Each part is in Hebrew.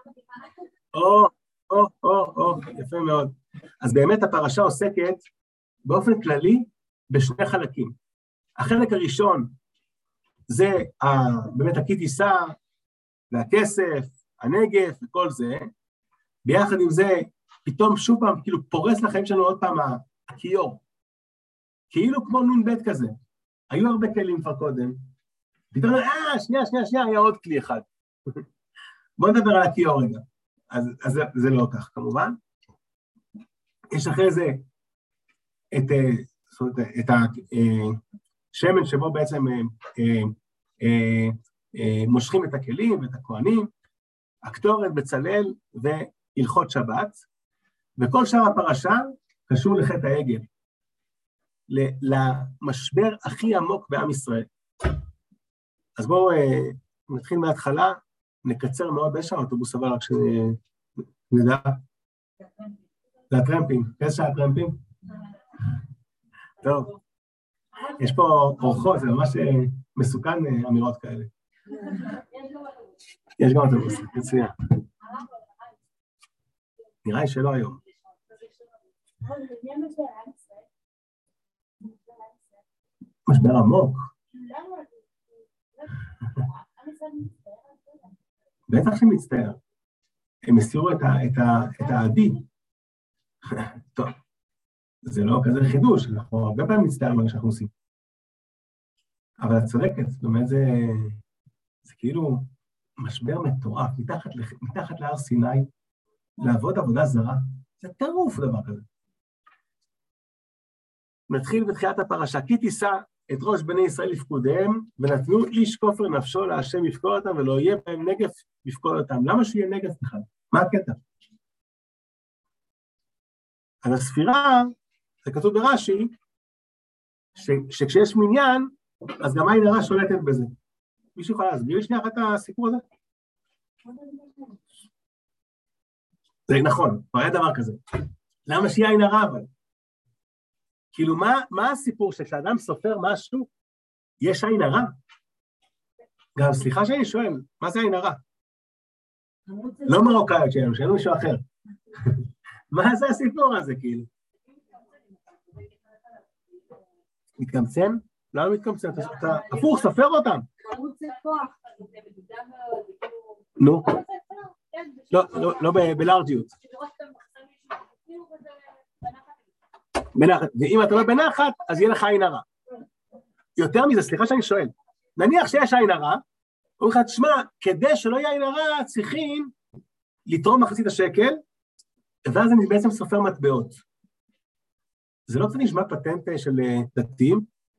יפה מאוד. אז באמת הפרשה עוסקת באופן כללי בשני חלקים. החלק הראשון זה באמת כי תישא והכסף, הנגף וכל זה, ביחד עם זה פתאום שוב פעם כאילו פורס לחיים שלנו עוד פעם הכיור, כאילו כמו נון בית כזה, היו הרבה כלים כבר קודם, פתאום שנייה, היה עוד כלי אחד. בואו נדבר על הכיור רגע, אז זה לא כך כמובן. יש אחרי זה את השמן שבו בעצם מושכים את הכלים ואת הכהנים, הקטורת, בצלאל והלכות שבת, וכל שאר הפרשה קשור לחטא העגל, למשבר הכי עמוק בעם ישראל. אז בואו נתחיל מההתחלה, נקצר מאוד באיזה האוטובוס אבל רק שנדע. זה הטרמפים, איזה שעה הטרמפים? טוב, יש פה אורחות, זה ממש מסוכן אמירות כאלה. יש גם אוטובוס, מצוין. נראה לי שלא היום. משבר עמוק. בטח שמצטער. הם הסירו את העדי. טוב, זה לא כזה חידוש, אנחנו הרבה פעמים מצטער מה שאנחנו עושים. אבל את צודקת, זאת אומרת, זה כאילו משבר מטורף, מתחת להר סיני, לעבוד עבודה זרה, זה טירוף דבר כזה. נתחיל בתחילת הפרשה, כי תישא את ראש בני ישראל לפקודיהם, ונתנו איש כופר נפשו להשם יפקוד אותם, ולא יהיה בהם נגף לפקוד אותם. למה שיהיה נגף בכלל? מה הקטע? על הספירה, זה כתוב ברש"י, שכשיש מניין, אז גם עין הרע שולטת בזה. מישהו יכול להסביר לי שנייה את הסיפור הזה? זה נכון, כבר היה דבר כזה. למה שיהיה עין הרע אבל? כאילו מה הסיפור שכשאדם סופר משהו, יש עין הרע? גם סליחה שאני שואל, מה זה עין הרע? לא מרוקאיות שלנו, שאין מישהו אחר. מה זה הסיפור הזה כאילו? מתקמצן? לא מתקמצן, אתה הפוך, סופר אותם. נו. לא בלארג'יות. בנחת, ואם אתה לא בנחת, אז יהיה לך עין הרע. יותר מזה, סליחה שאני שואל, נניח שיש עין הרע, הוא אומר לך, תשמע, כדי שלא יהיה עין הרע, צריכים לתרום מחצית השקל, ואז אני בעצם סופר מטבעות. זה לא קצת נשמע פטנט של דתיים?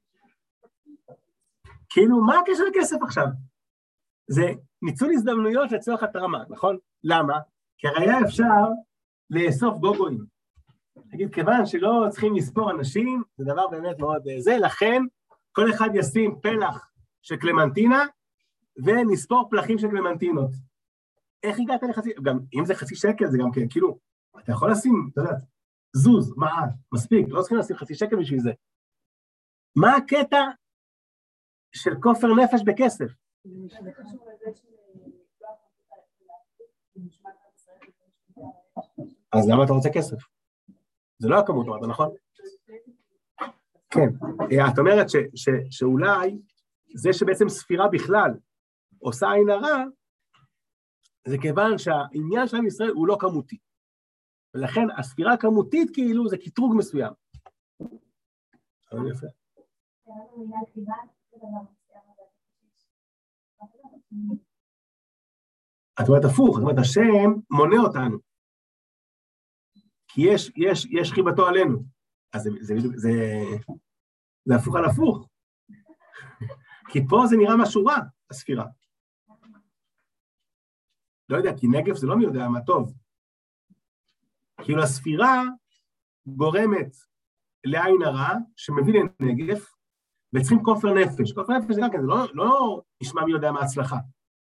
כאילו, מה הקשר לכסף עכשיו? זה ניצול הזדמנויות לצורך התרמה, נכון? למה? כי הרי היה אפשר לאסוף גוגויים. נגיד, כיוון שלא צריכים לספור אנשים, זה דבר באמת מאוד זה, לכן כל אחד ישים פלח של קלמנטינה, ונספור פלחים של קלמנטינות. איך הגעת לחצי? גם אם זה חצי שקל, זה גם כן, כאילו, אתה יכול לשים, אתה יודע, זוז, מעט, מספיק, לא צריכים לשים חצי שקל בשביל זה. מה הקטע של כופר נפש בכסף? אז למה אתה רוצה כסף? זה לא הכמות, נכון? כן, את אומרת שאולי זה שבעצם ספירה בכלל עושה עין הרע, זה כיוון שהעניין של עם ישראל הוא לא כמותי. ולכן הספירה הכמותית כאילו זה קטרוג מסוים. יפה. את אומרת הפוך, זאת אומרת השם מונה אותנו. כי יש חיבתו עלינו. אז זה הפוך על הפוך. כי פה זה נראה משהו רע, הספירה. לא יודע, כי נגף זה לא מי יודע מה טוב. כאילו הספירה גורמת לעין הרע, שמביא לנגף, וצריכים כופר נפש. כופר נפש זה גם כן, זה לא נשמע מי יודע מה הצלחה.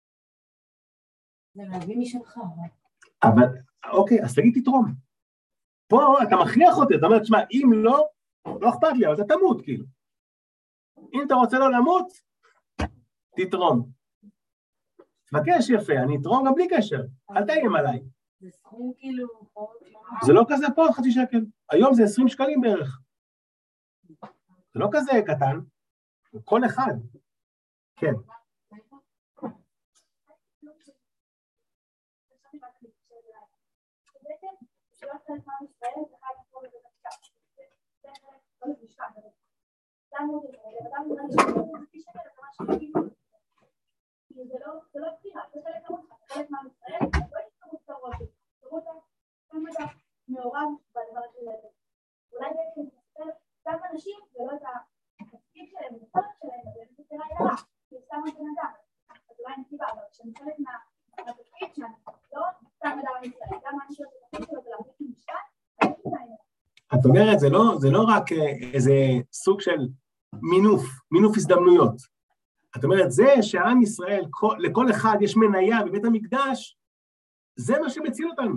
זה להביא משלך. אבל, אוקיי, אז תגיד תתרום. פה אתה מכריח אותי, אתה אומר, תשמע, אם לא אכפת לי, אבל אתה תמות, כאילו. אם אתה רוצה לא למות, תתרום. תבקש יפה, אני אתרום גם בלי קשר, אל תאיים עליי. זה סכום כאילו... זה לא כזה פה, 50 שקל. היום זה 20 שקלים בערך. זה לא כזה קטן, כל אחד. כן. זה לא בחירה, זה חלק מהמישראל, לא יתקרות את הראש, תראו כמה אתה מעורב בדבר של זה. אולי בעצם תסתכל גם אנשים, ולא את התפקיד שלהם, את הצורך שלהם, אבל זה נראה ירה, כי סתם את הנדם. אז אולי נסיבה, אבל כשאני חלק מהתפקיד שאני לא סתם אדם מישראל, גם אנשים את התפקיד שלו ולהביא משפט, אז זה נראה. את אומרת, זה לא רק איזה סוג של מינוף הזדמנויות. את אומרת, זה שהעם ישראל, לכל אחד יש מניה בבית המקדש, זה מה שמציל אותנו.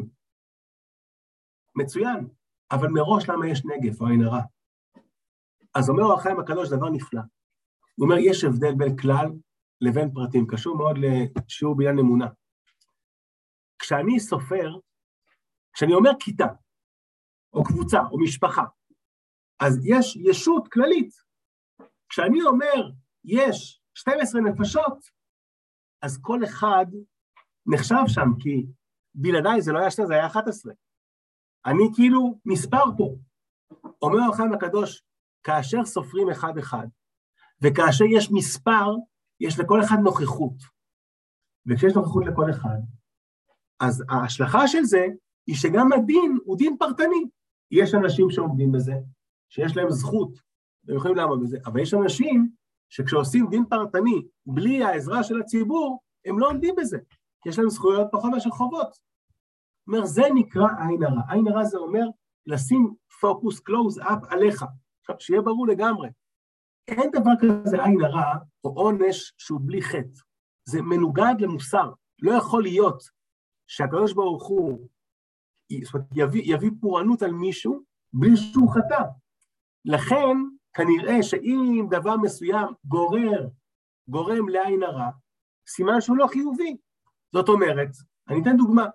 מצוין. אבל מראש למה יש נגף או עין הרע? אז אומר אור החיים הקדוש דבר נפלא. הוא אומר, יש הבדל בין כלל לבין פרטים. קשור מאוד לשיעור בעניין אמונה. כשאני סופר, כשאני אומר כיתה, או קבוצה, או משפחה, אז יש ישות כללית. כשאני אומר, יש 12 נפשות, אז כל אחד נחשב שם, כי בלעדיי זה לא היה 12, זה היה 11. אני כאילו מספר פה. אומר החיים הקדוש, כאשר סופרים אחד אחד, וכאשר יש מספר, יש לכל אחד נוכחות. וכשיש נוכחות לכל אחד, אז ההשלכה של זה, היא שגם הדין הוא דין פרטני. יש אנשים שעומדים בזה, שיש להם זכות, והם יכולים לעמוד בזה, אבל יש אנשים שכשעושים דין פרטני, בלי העזרה של הציבור, הם לא עומדים בזה, כי יש להם זכויות פחות מאשר חובות. זאת אומרת, זה נקרא עין הרע. עין הרע זה אומר, לשים פוקוס, קלוז אפ עליך. עכשיו, שיהיה ברור לגמרי. אין דבר כזה עין הרע, או עונש שהוא בלי חטא. זה מנוגד למוסר. לא יכול להיות שהקדוש ברוך הוא, זאת אומרת, יביא פורענות על מישהו, בלי שהוא חטא. לכן, כנראה שאם דבר מסוים גורם לעין הרע, סימן שהוא לא חיובי. זאת אומרת, אני אתן דוגמה.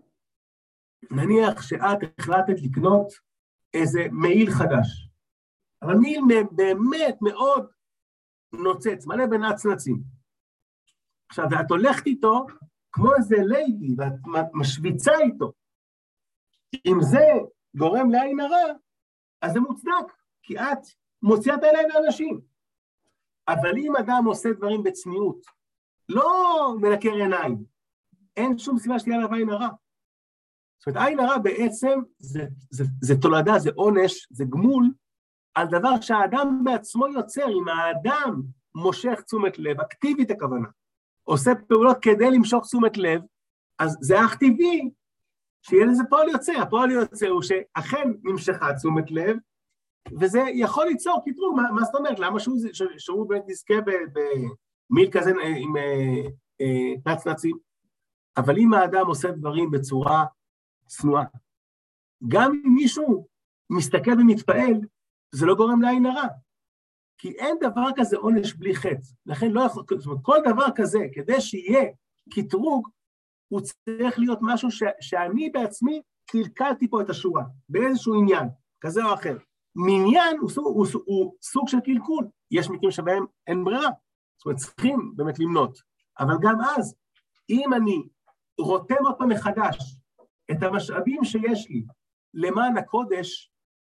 נניח שאת החלטת לקנות איזה מעיל חדש, אבל מעיל באמת מאוד נוצץ, מלא בנצנצים. עכשיו, ואת הולכת איתו כמו איזה ליידי, ואת משוויצה איתו. אם זה גורם לעין הרע, אז זה מוצדק, כי את מוציאה את העיניים לאנשים. אבל אם אדם עושה דברים בצניעות, לא מנקר עיניים, אין שום סיבה שתהיה עליו עין הרע. זאת אומרת, עין הרע בעצם זה תולדה, זה עונש, זה גמול, על דבר שהאדם בעצמו יוצר. אם האדם מושך תשומת לב, אקטיבית הכוונה, עושה פעולות כדי למשוך תשומת לב, אז זה אך טבעי שיהיה לזה פועל יוצא. הפועל יוצא הוא שאכן נמשכה תשומת לב, וזה יכול ליצור קטרוג. מה זאת אומרת? למה שהוא באמת נזכה במיל כזה עם נצנצים? אבל אם האדם עושה דברים בצורה צנועה, גם אם מישהו מסתכל ומתפעל, זה לא גורם לעין הרע. כי אין דבר כזה עונש בלי חטא. לכן לא יכול, זאת אומרת, כל דבר כזה, כדי שיהיה קטרוג, הוא צריך להיות משהו שאני בעצמי קלקלתי פה את השורה, באיזשהו עניין, כזה או אחר. מעניין הוא סוג של קלקול. יש מקרים שבהם אין ברירה. זאת אומרת, צריכים באמת למנות. אבל גם אז, אם אני רותם אותו מחדש, את המשאבים שיש לי למען הקודש,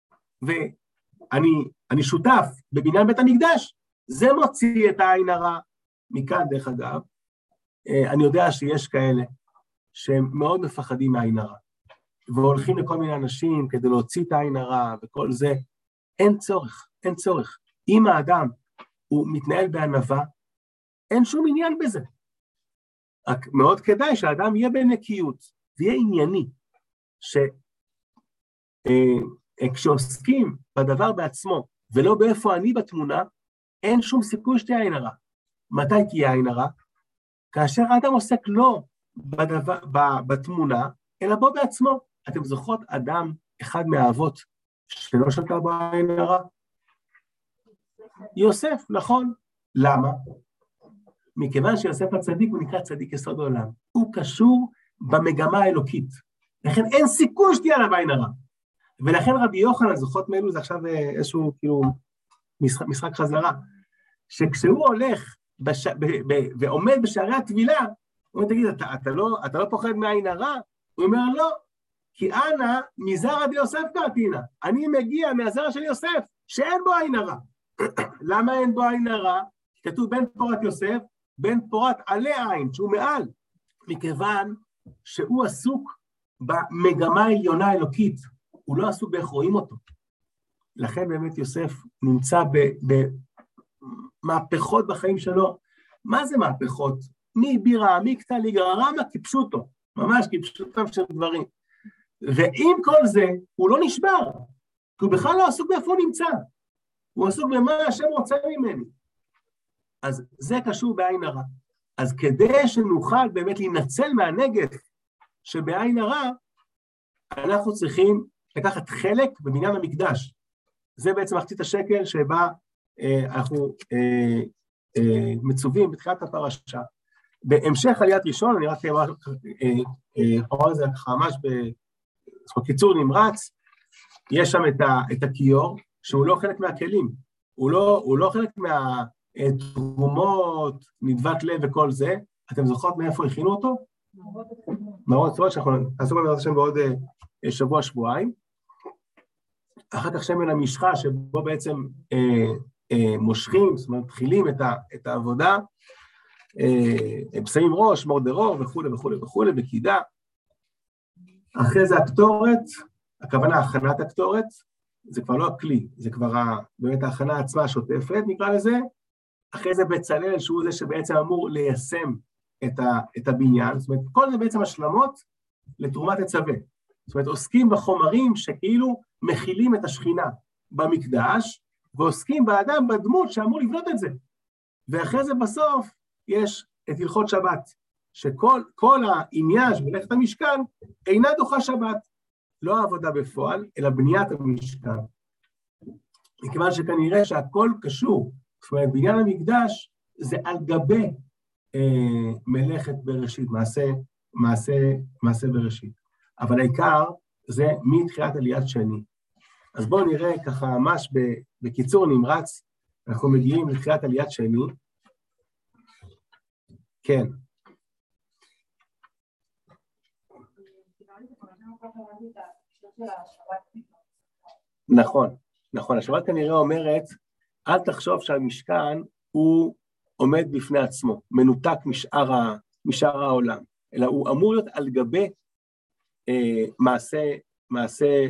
ואני שותף בבניין בית המקדש, זה מוציא את העין הרע. מכאן, דרך אגב, אני יודע שיש כאלה שהם מאוד מפחדים מהעין הרע, והולכים לכל מיני אנשים כדי להוציא את העין הרע וכל זה. אין צורך, אין צורך. אם האדם הוא מתנהל בענווה, אין שום עניין בזה. רק מאוד כדאי שהאדם יהיה בנקיות, ויהיה ענייני, כשעוסקים בדבר בעצמו, ולא באיפה אני בתמונה, אין שום סיכוי שתהיה עין הרע. מתי תהיה עין הרע? כאשר האדם עוסק לא בתמונה, אלא בו בעצמו. אתם זוכרות אדם, אחד מהאבות, שלא שתה בעין הרע? יוסף, נכון. למה? מכיוון שיוסף הצדיק הוא נקרא צדיק יסוד העולם. הוא קשור במגמה האלוקית. לכן אין סיכוי שתהיה עליו עין הרע. ולכן רבי יוחנן, זוכות מאלו, זה עכשיו איזשהו כאילו משחק חזרה, שכשהוא הולך ועומד בשערי הטבילה, הוא אומר, תגיד, אתה לא פוחד מעין הרע? הוא אומר, לא, כי אנא מזרע דיוסף קראתינא, אני מגיע מהזרע של יוסף, שאין בו עין הרע. למה אין בו עין הרע? כתוב בן פורת יוסף, בן פורת עלי עין, שהוא מעל, מכיוון שהוא עסוק במגמה העליונה האלוקית, הוא לא עסוק באיך רואים אותו. לכן באמת יוסף נמצא במהפכות בחיים שלו. מה זה מהפכות? מבירה, מקטע לגררמה, כפשוטו, ממש כפשוטם של דברים. ועם כל זה, הוא לא נשבר, כי הוא בכלל לא עסוק באיפה הוא נמצא. הוא עסוק במה השם רוצה ממני. אז זה קשור בעין הרע. אז כדי שנוכל באמת להינצל מהנגף שבעין הרע, אנחנו צריכים לקחת חלק בבניין המקדש. זה בעצם מחצית השקל שבה אנחנו מצווים בתחילת הפרשה. בהמשך עליית ראשון, אני רק אומר את זה ככה ממש בקיצור נמרץ, יש שם את הכיור, שהוא לא חלק מהכלים, הוא לא חלק מהתרומות, נדבת לב וכל זה. אתם זוכרות מאיפה הכינו אותו? מראות צבאות, שאנחנו נעסוק בעזרת השם בעוד שבוע-שבועיים. אחר כך שמן המשחה, שבו בעצם מושכים, זאת אומרת, מתחילים את העבודה, שמים ראש, מורדרו וכו' וכו' וכו', בקידה. אחרי זה הקטורת, הכוונה הכנת הקטורת, זה כבר לא הכלי, זה כבר באמת ההכנה עצמה השוטפת, נקרא לזה. אחרי זה בצלאל, שהוא זה שבעצם אמור ליישם את הבניין, זאת אומרת, כל זה בעצם השלמות לתרומת הצווה. זאת אומרת, עוסקים בחומרים שכאילו מכילים את השכינה במקדש, ועוסקים באדם בדמות שאמור לבנות את זה. ואחרי זה בסוף יש את הלכות שבת, שכל העניין של מלאכת המשכן אינה דוחה שבת, לא העבודה בפועל, אלא בניית המשכן. מכיוון שכנראה שהכל קשור, זאת אומרת, בניין המקדש זה על גבי מלאכת בראשית, מעשה בראשית. אבל העיקר זה מתחילת עליית שני. אז בואו נראה ככה ממש בקיצור נמרץ, אנחנו מגיעים לתחילת עליית שני. כן. נכון, השבת כנראה אומרת, אל תחשוב שהמשכן הוא עומד בפני עצמו, מנותק משאר העולם, אלא הוא אמור להיות על גבי מעשה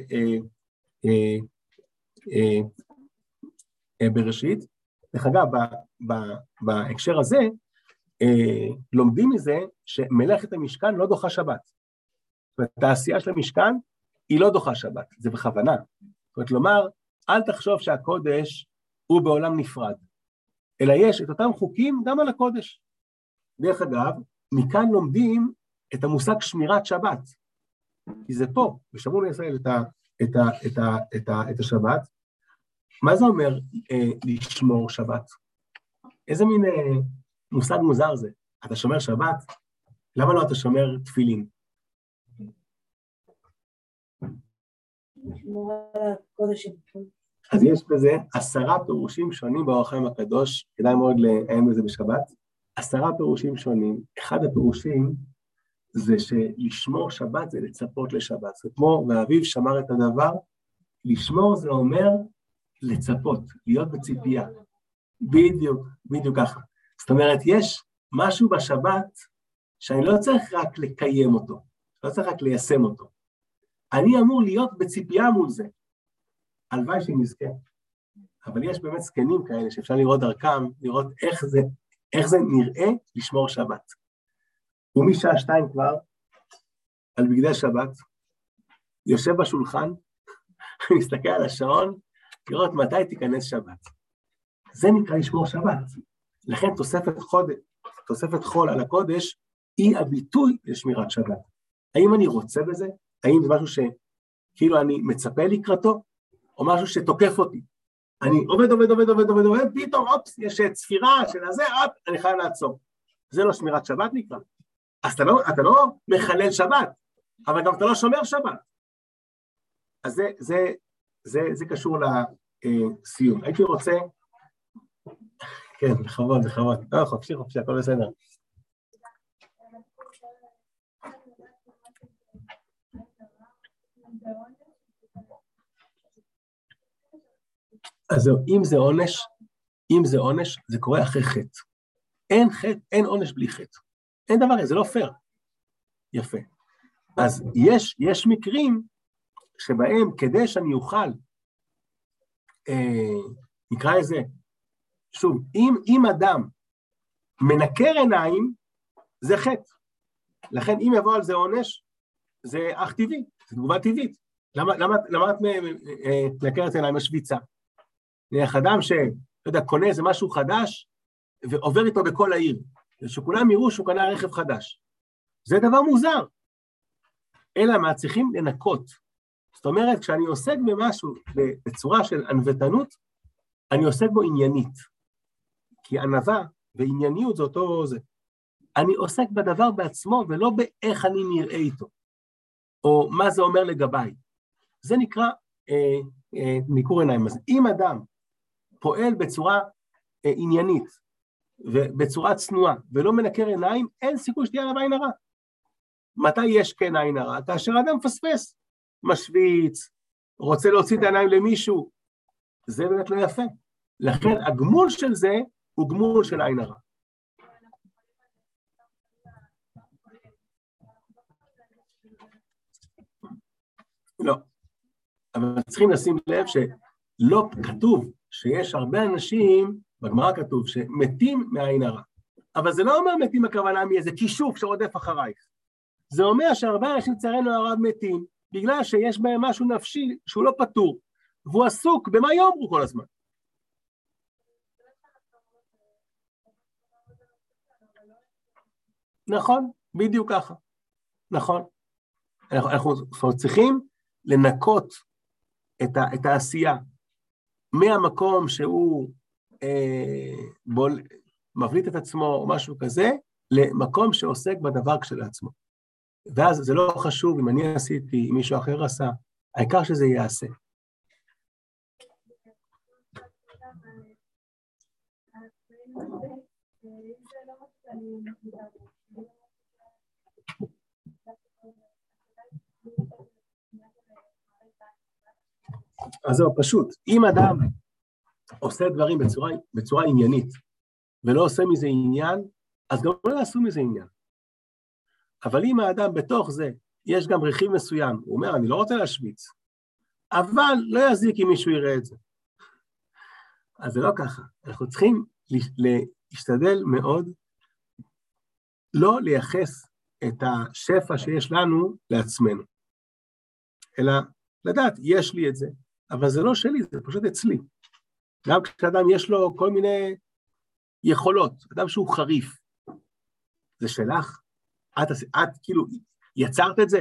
בראשית. דרך אגב, בהקשר הזה, לומדים מזה שמלאכת המשכן לא דוחה שבת. זאת אומרת, העשייה של המשכן היא לא דוחה שבת, זה בכוונה. זאת אומרת, לומר, אל תחשוב שהקודש הוא בעולם נפרד, אלא יש את אותם חוקים גם על הקודש. דרך אגב, מכאן לומדים את המושג שמירת שבת, כי זה פה, ושמעו לישראל את השבת. מה זה אומר לשמור שבת? איזה מין מושג מוזר זה? אתה שומר שבת? למה לא אתה שומר תפילין? אז יש בזה 10 פירושים שונים באור החיים הקדוש, כדאי מאוד לעיין בזה בשבת. 10 פירושים שונים. אחד הפירושים זה שלשמור שבת זה לצפות לשבת. זה כמו והאביב שמר את הדבר, לשמור זה אומר לצפות, להיות בציפייה. בדיוק ככה. זאת אומרת, יש משהו בשבת שאני לא צריך רק לקיים אותו, לא צריך רק ליישם אותו. אני אמור להיות בציפייה מול זה. הלוואי שנזכה. אבל יש באמת זקנים כאלה שאפשר לראות דרכם, לראות איך זה נראה לשמור שבת. ומשעה 2 כבר, על בגדי שבת, יושב בשולחן, מסתכל על השעון, לראות מתי תיכנס שבת. זה נקרא לשמור שבת. לכן תוספת חול על הקודש, היא הביטוי לשמירת שבת. האם אני רוצה בזה? האם זה משהו שכאילו אני מצפה לקראתו? או משהו שתוקף אותי? אני עובד, פתאום, אופס, יש ספירה של הזה, אני חייב לעצור. זה לא שמירת שבת נקרא. אז אתה לא מחלל שבת, אבל גם אתה לא שומר שבת. אז זה קשור לסיום. הייתי רוצה, כן, בכבוד. לא, חופשי, הכל בסדר. אז זהו, אם זה עונש, זה קורה אחרי חטא. אין עונש בלי חטא. אין דבר כזה, זה לא פייר. יפה. אז יש מקרים שבהם כדי שאני אוכל, נקרא לזה, שוב, אם אדם מנקר עיניים, זה חטא. לכן אם יבוא על זה עונש, זה אך טבעי, זה תגובה טבעית. למה את מנקרת עיניים משוויצה? נניח אדם קונה איזה משהו חדש, ועובר איתו בכל העיר, שכולם יראו שהוא קנה רכב חדש. זה דבר מוזר. אלא מה, צריכים לנקות. זאת אומרת, כשאני עוסק במשהו בצורה של ענוותנות, אני עוסק בו עניינית. כי ענווה וענייניות זה אותו זה. אני עוסק בדבר בעצמו, ולא באיך אני נראה איתו. או מה זה אומר לגביי. זה נקרא ניכור עיניים. אז אם אדם פועל בצורה עניינית, ובצורה צנועה, ולא מנקר עיניים, אין סיכוי שתהיה עליו עין הרע. מתי יש כן עין הרע? כאשר אדם פספס, משוויץ, רוצה להוציא את העיניים למישהו, זה באמת לא יפה. לכן הגמול של זה, הוא גמול של עין הרע. לא. אבל צריכים לשים לב שלא כתוב שיש הרבה אנשים, בגמרא כתוב, שמתים מהעין הרע. אבל זה לא אומר מתים הכוונה מאיזה כישוף שרודף אחרייך. זה אומר שהרבה אנשים לצערנו הרב מתים, בגלל שיש בהם משהו נפשי שהוא לא פתור, והוא עסוק במה יאמרו כל הזמן. נכון, בדיוק ככה. נכון. אנחנו צריכים לנקות את העשייה מהמקום שהוא מבליט את עצמו או משהו כזה, למקום שעוסק בדבר כשלעצמו. ואז זה לא חשוב אם אני עשיתי, אם מישהו אחר עשה, העיקר שזה יעשה. אז זהו, פשוט, אם אדם עושה דברים בצורה עניינית, ולא עושה מזה עניין, אז גם לא יעשו מזה עניין. אבל אם האדם בתוך זה, יש גם רכיב מסוים, הוא אומר, אני לא רוצה להשוויץ, אבל לא יזיק אם מישהו יראה את זה. אז זה לא ככה. אנחנו צריכים להשתדל מאוד, לא לייחס את השפע שיש לנו לעצמנו, אלא לדעת, יש לי את זה, אבל זה לא שלי, זה פשוט אצלי. גם כשאדם יש לו כל מיני יכולות, אדם שהוא חריף, זה שלך, את כאילו יצרת את זה,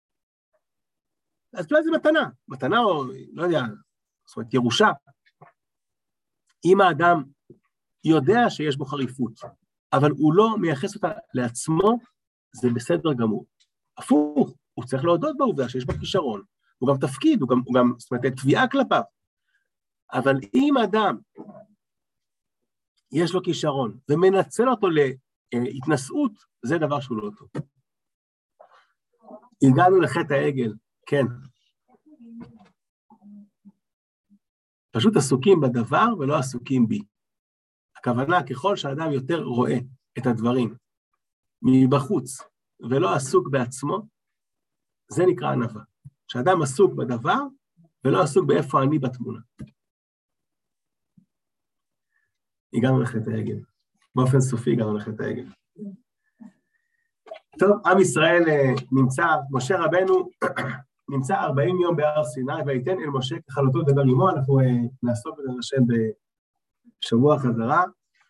אז אולי זה מתנה או לא יודע, זאת אומרת ירושה. אם האדם יודע שיש בו חריפות, אבל הוא לא מייחס אותה לעצמו, זה בסדר גמור. הפוך, הוא צריך להודות בעובדה שיש בו כישרון, הוא גם תפקיד, הוא גם זאת אומרת, תביעה כלפיו. אבל אם אדם יש לו כישרון, ומנצל אותו להתנסות, זה דבר שהוא לא טוב. הגענו לחטא העגל, כן. פשוט עסוקים בדבר ולא עסוקים בי. הכוונה, ככל שהאדם יותר רואה את הדברים מבחוץ, ולא עסוק בעצמו, זה נקרא ענווה. כשאדם עסוק בדבר, ולא עסוק באיפה אני בתמונה. הגענו לחטא העגל. באופן סופי הגענו לחטא העגל. טוב, עם ישראל נמצא, משה רבנו נמצא 40 יום בהר סיני, ויתן אל משה ככלותו לדבר עמו, אנחנו נעסוק בזה השם בשבוע חזרה.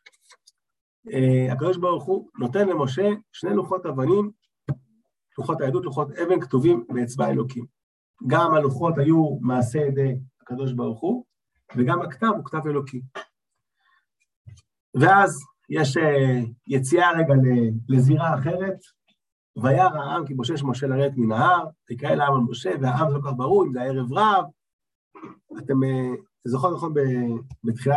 הקדוש ברוך הוא נותן למשה 2 לוחות אבנים, לוחות העדות, לוחות אבן כתובים באצבע אלוקים. גם הלוחות היו מעשה ידי הקדוש ברוך הוא, וגם הכתב הוא כתב אלוקי. ואז יש יציאה רגע לזירה אחרת, וירא העם כי בושש משה לרדת מן ההר, ויקרא לעם על משה, והעם לא כך ברור, אם זה הערב רב, אתם זוכרים נכון בתחילת,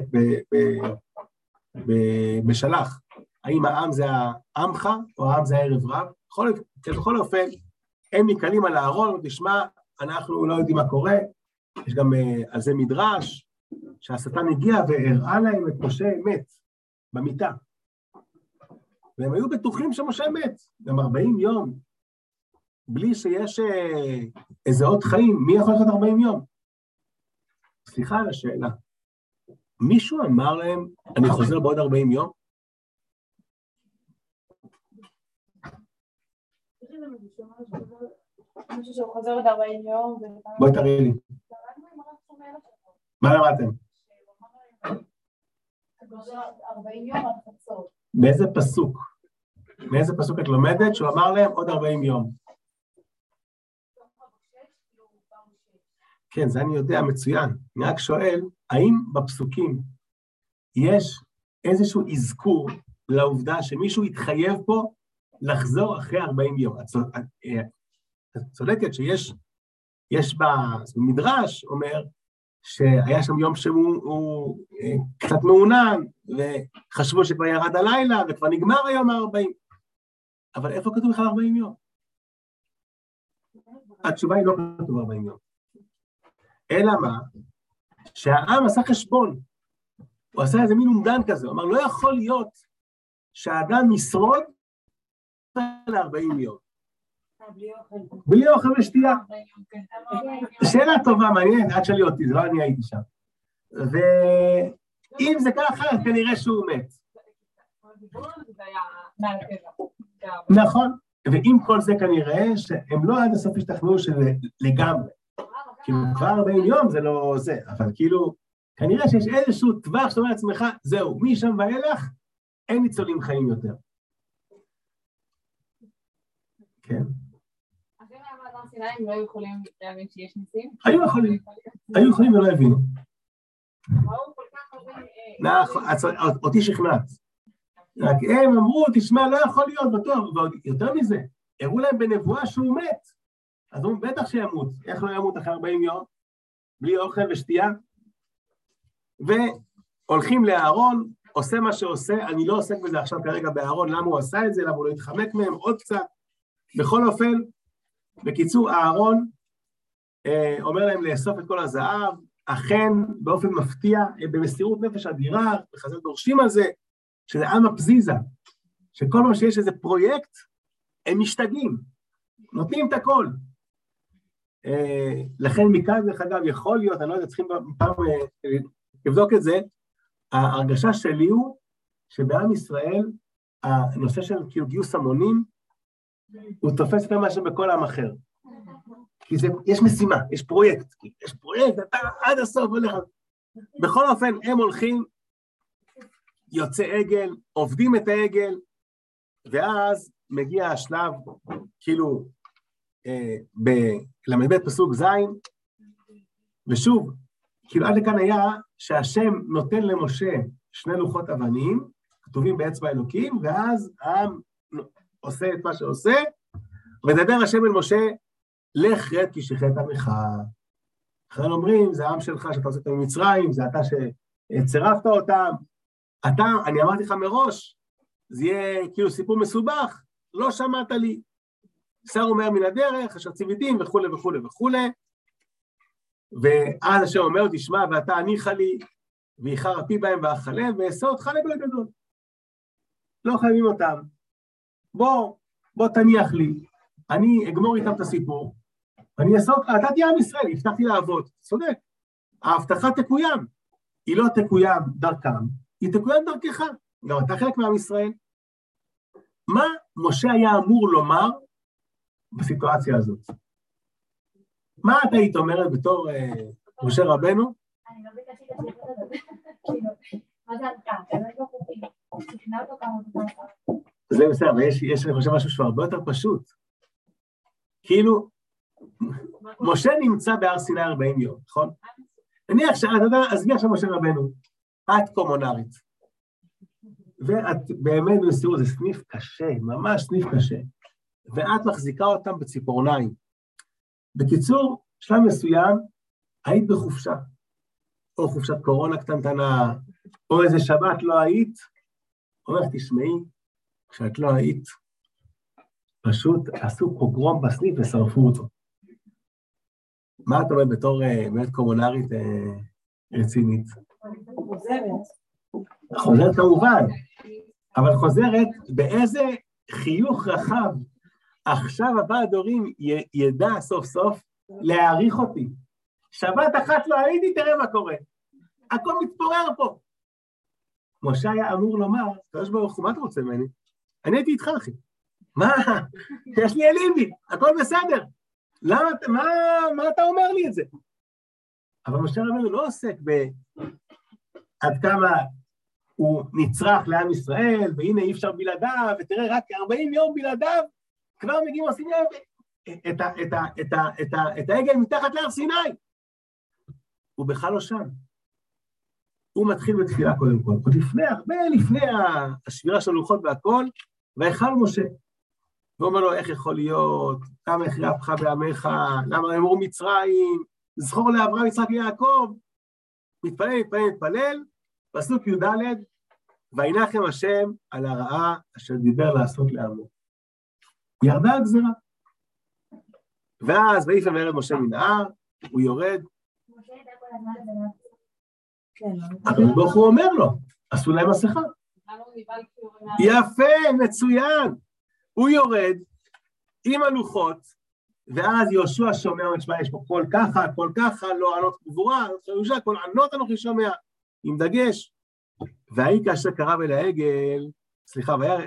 בשלח, האם העם זה העמך, או העם זה הערב רב? בכל אופן, הם נקלים על הארון, תשמע, אנחנו לא יודעים מה קורה, יש גם על זה מדרש, שהשטן הגיע והראה להם את משה מת, במיטה. והם היו בטוחים שמשה מת, גם 40 יום, בלי שיש איזה עוד חיים, מי יכול להיות 40 יום? סליחה על השאלה, מישהו אמר להם, אני חוזר בעוד 40 יום? מישהו שהוא חוזר עוד 40 יום. בואי תראי לי. מה למדתם? 40 יום עד חצות. באיזה פסוק? מאיזה פסוק את לומדת שהוא אמר להם עוד 40 יום? כן, זה אני יודע, מצוין. אני רק שואל, האם בפסוקים יש איזשהו אזכור לעובדה שמישהו יתחייב פה לחזור אחרי 40 יום? את צודקת שיש במדרש אומר שהיה שם יום שהוא קצת מעונן, וחשבו שכבר ירד הלילה, וכבר נגמר היום ה-40. אבל איפה כתוב בכלל 40 יום? התשובה היא לא כתוב 40 יום. אלא מה? שהעם עשה חשבון. הוא עשה איזה מין אומדן כזה. הוא אמר, לא יכול להיות שהאדם ישרוד ל-40 יום. בלי אוכל ושתייה. שאלה טובה, מעניינת, עד שלי אותי, זה לא אני הייתי שם. ואם זה ככה, כנראה שהוא מת. נכון, ועם כל זה כנראה שהם לא עד הסוף השתכנעו לגמרי. כאילו כבר 40 יום זה לא זה, אבל כאילו, כנראה שיש איזשהו טווח שאתה אומר לעצמך, זהו, משם ואילך, אין ניצולים חיים יותר. כן. אז אם היה באדם סיני, הם לא יכולים להבין שיש ניסים? היו יכולים ולא הבינו. ראו כל כך הרבה... אותי שכנעת. רק הם אמרו, תשמע, לא יכול להיות בטוח, ויותר מזה, הראו להם בנבואה שהוא מת. אז הוא בטח שימות. איך לא ימות אחרי 40 יום? בלי אוכל ושתייה? והולכים לאהרון, עושה מה שעושה, אני לא עוסק בזה עכשיו כרגע באהרון, למה הוא עשה את זה, למה הוא לא התחמק מהם, עוד קצת. בכל אופן, בקיצור, אהרון אומר להם לאסוף את כל הזהב, אכן באופן מפתיע, במסירות נפש אדירה, בחז"ל דורשים על זה, שזה עם הפזיזה, שכל מה שיש איזה פרויקט, הם משתגעים, נותנים את הכל. לכן מכאן, דרך אגב, יכול להיות, אני לא יודע, צריכים פעם לבדוק את זה, ההרגשה שלי הוא שבעם ישראל, הנושא של כאילו גיוס המונים, הוא תופס יותר משהו בכל עם אחר. כי זה, יש משימה, יש פרויקט, אתה עד הסוף הולך. בכל אופן, הם הולכים, יוצא עגל, עובדים את העגל, ואז מגיע השלב, כאילו, בל"ב פסוק ז', ושוב, כאילו עד לכאן היה שהשם נותן למשה 2 לוחות אבנים, כתובים באצבע אלוקים, ואז העם עושה את מה שעושה, ודבר השם אל משה, לך רד כי שחט עמך. אחרי אומרים, זה העם שלך שאתה עושה אותם ממצרים, זה אתה שצירפת אותם, אתה, אני אמרתי לך מראש, זה יהיה כאילו סיפור מסובך, לא שמעת לי. שר אומר מן הדרך, אשר ציוויתים וכו' וכו' וכו'. ואז השם אומר, תשמע, ואתה הניחה לי, ואיחר אפי בהם ואכלם, ואעשה אותך לגוי גדול. לא חייבים אותם. בוא תניח לי, אני אגמור איתם את הסיפור, ואני אעשה אותך, אתה תהיה עם ישראל, הבטחתי לעבוד, צודק. ההבטחה תקוים, היא לא תקוים דרכם, היא תקוים דרכך, גם אתה חלק מעם ישראל. מה משה היה אמור לומר בסיטואציה הזאת? מה אתה היית אומרת בתור משה רבנו? אני לא ביקשתי את הסיפור הזה. מה זה עלתה? באמת לא חוקי. תכנה אותו כמה זמן. זה בסדר, אבל יש, אני חושב, משהו שהוא הרבה יותר פשוט. כאילו, משה נמצא בהר סיני 40 יום, נכון? נניח שאתה יודע, עזבי עכשיו משה רבנו, את קומונרית. ואת באמת במסירות, זה סניף קשה, ממש סניף קשה, ואת מחזיקה אותם בציפורניים. בקיצור, שלב מסוים, היית בחופשה, או חופשת קורונה קטנטנה, או איזה שבת לא היית, אומרת, תשמעי, כשאת לא היית, פשוט עשו פוגרום בסניף ושרפו אותו. מה את אומרת בתור באמת קומונרית רצינית? חוזרת כמובן, אבל חוזרת באיזה חיוך רחב, עכשיו הבא הדורים ידע סוף סוף להעריך אותי. שבת אחת לא הייתי, תראה מה קורה. הכל מתפורר פה. משה היה אמור לומר, קדוש ברוך הוא, מה אתה רוצה ממני? אני הייתי איתך, אחי. מה? יש לי אליבי, הכל בסדר. למה, מה אתה אומר לי את זה? אבל משה רבנו לא עוסק עד כמה הוא נצרך לעם ישראל, והנה אי אפשר בלעדיו, ותראה, רק 40 יום בלעדיו, כבר מגיעים עושים את העגל מתחת להר סיני. הוא בכלל לא שם. הוא מתחיל בתפילה קודם כל, עוד לפני, הרבה לפני השבירה של הלוחות והכל, והיכל משה. הוא אומר לו, איך יכול להיות, כמה הכריע אפך בעמך, למה אמרו מצרים, זכור לאברהם, יצחק ויעקב, מתפלל, פסוק י"ד, וינחם השם על הרעה אשר דיבר לעשות לעמו. ירדה הגזרה. ואז ויפן וירד משה מן ההר, הוא יורד. אבל ברוך הוא אומר לו, עשו להם מסכה. יפה, מצוין. הוא יורד עם הלוחות, ואז יהושע שומע, יש פה כל ככה, לא ענות גבורה, כל ענות אנוכי שומע, עם דגש. והאי כאשר קרב אל העגל, והיה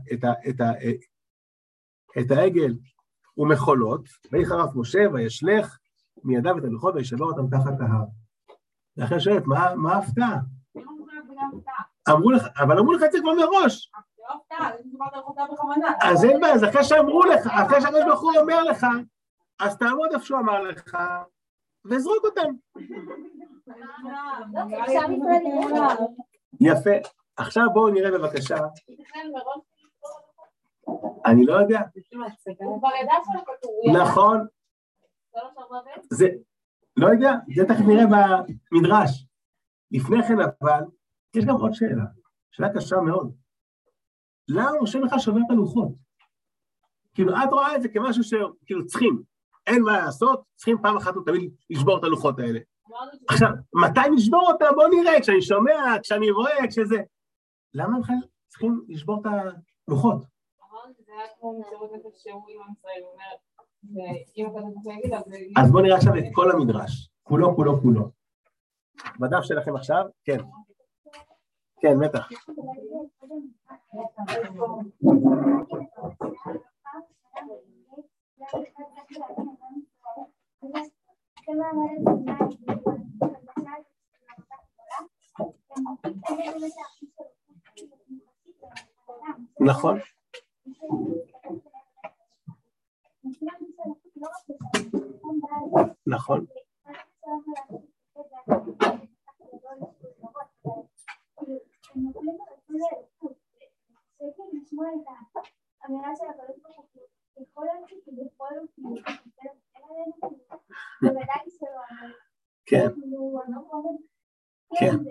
את העגל ומחולות, ויחרף משה וישלך מידיו את הלוחות וישבר אותם תחת ההר. ואחרי שואלת, מה ההפתעה? אמרו לך, אבל אמרו לך את זה כבר מראש. אז אין בעיה, אז אחרי שאמרו לך, אחרי שהקדוש ברוך הוא אומר לך, אז תעמוד איפה שהוא אמר לך, וזרוק אותם. יפה. עכשיו בואו נראה בבקשה. אני לא יודע. נכון. זה, לא יודע, זה תכף נראה במדרש. לפני כן אבל, יש גם עוד שאלה. שאלה קשה מאוד. למה משה בכלל שובר את הלוחות? כאילו, את רואה את זה כמשהו שכאילו צריכים, אין מה לעשות, צריכים פעם אחת ותמיד לשבור את הלוחות האלה. עכשיו, מתי נשבור אותם? בוא נראה, כשאני שומע, כשאני רואה, כשזה... למה בכלל צריכים לשבור את הלוחות? זה היה כמו מסירות נפש שהוא עם עם ישראל, הוא אומר, אם אתה צריך להגיד, אז בוא נראה עכשיו את כל המדרש, כולו. בדף שלכם עכשיו? כן. כן, בטח. נכון. נכון. כן. כן.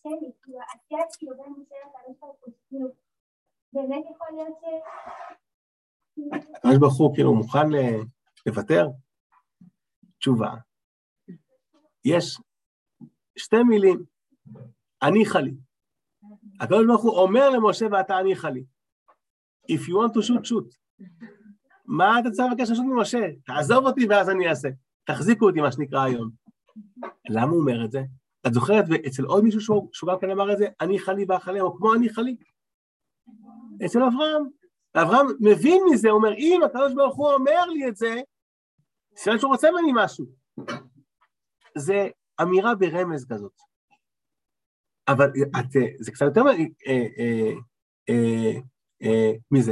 הקדוש ברוך הוא כאילו מוכן לוותר? תשובה. יש שתי מילים, הניחה לי. הקדוש ברוך הוא אומר למשה ואתה הניחה לי. If you want to shoot, shoot. מה אתה צריך לבקש לשוט ממשה? תעזוב אותי ואז אני אעשה. תחזיקו אותי מה שנקרא היום. למה הוא אומר את זה? את זוכרת אצל עוד מישהו שהוא גם כן אמר את זה? הניחה לי ואכלה, או כמו הניחה לי? אצל אברהם. אברהם מבין מזה, הוא אומר, אם הקדוש ברוך הוא אומר לי את זה, סימן שהוא רוצה ממני משהו. זה אמירה ברמז כזאת. אבל זה קצת יותר מזה.